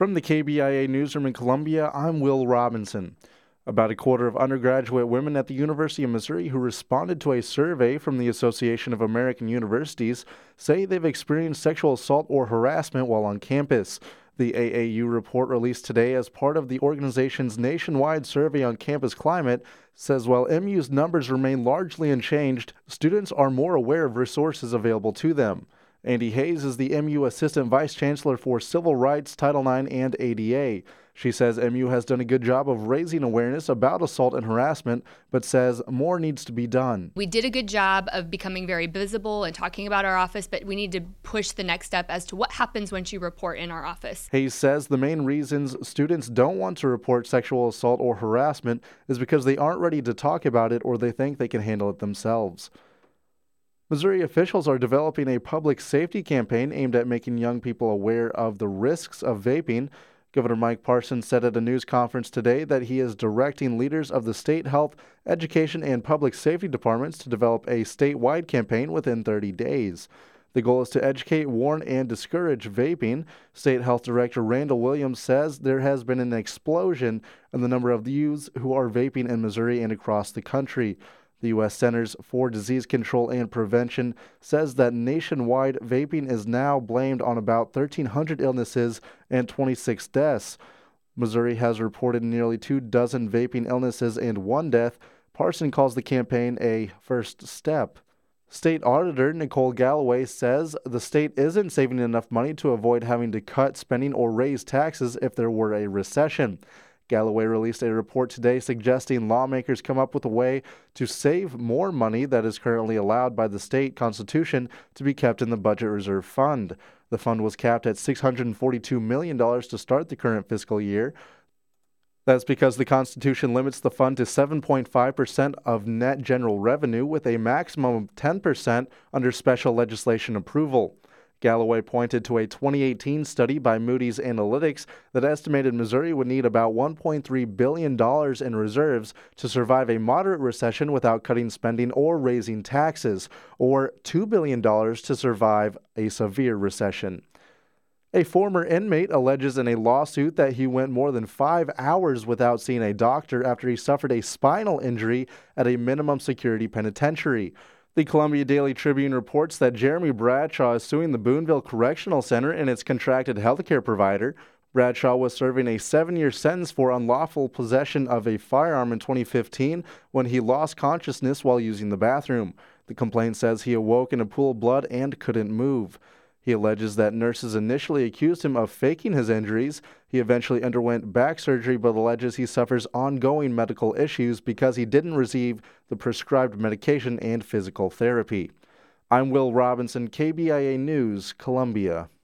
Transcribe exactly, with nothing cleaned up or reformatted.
From the K B I A newsroom in Columbia, I'm Will Robinson. About a quarter of undergraduate women at the University of Missouri who responded to a survey from the Association of American Universities say they've experienced sexual assault or harassment while on campus. The A A U report released today as part of the organization's nationwide survey on campus climate says while M U's numbers remain largely unchanged, students are more aware of resources available to them. Andy Hayes is the M U Assistant Vice Chancellor for Civil Rights, Title nine, and A D A. She says M U has done a good job of raising awareness about assault and harassment, but says more needs to be done. We did a good job of becoming very visible and talking about our office, but we need to push the next step as to what happens once you report in our office. Hayes says the main reasons students don't want to report sexual assault or harassment is because they aren't ready to talk about it or they think they can handle it themselves. Missouri officials are developing a public safety campaign aimed at making young people aware of the risks of vaping. Governor Mike Parson said at a news conference today that he is directing leaders of the state health, education, and public safety departments to develop a statewide campaign within thirty days. The goal is to educate, warn, and discourage vaping. State Health Director Randall Williams says there has been an explosion in the number of youths who are vaping in Missouri and across the country. The U S Centers for Disease Control and Prevention says that nationwide vaping is now blamed on about thirteen hundred illnesses and twenty-six deaths. Missouri has reported nearly two dozen vaping illnesses and one death. Parson calls the campaign a first step. State Auditor Nicole Galloway says the state isn't saving enough money to avoid having to cut spending or raise taxes if there were a recession. Galloway released a report today suggesting lawmakers come up with a way to save more money that is currently allowed by the state constitution to be kept in the Budget Reserve Fund. The fund was capped at six hundred forty-two million dollars to start the current fiscal year. That's because the Constitution limits the fund to seven point five percent of net general revenue with a maximum of ten percent under special legislation approval. Galloway pointed to a twenty eighteen study by Moody's Analytics that estimated Missouri would need about one point three billion dollars in reserves to survive a moderate recession without cutting spending or raising taxes, or two billion dollars to survive a severe recession. A former inmate alleges in a lawsuit that he went more than five hours without seeing a doctor after he suffered a spinal injury at a minimum security penitentiary. The Columbia Daily Tribune reports that Jeremy Bradshaw is suing the Boonville Correctional Center and its contracted healthcare provider. Bradshaw was serving a seven-year sentence for unlawful possession of a firearm in twenty fifteen when he lost consciousness while using the bathroom. The complaint says he awoke in a pool of blood and couldn't move. He alleges that nurses initially accused him of faking his injuries. He eventually underwent back surgery but alleges he suffers ongoing medical issues because he didn't receive the prescribed medication and physical therapy. I'm Will Robinson, K B I A News, Columbia.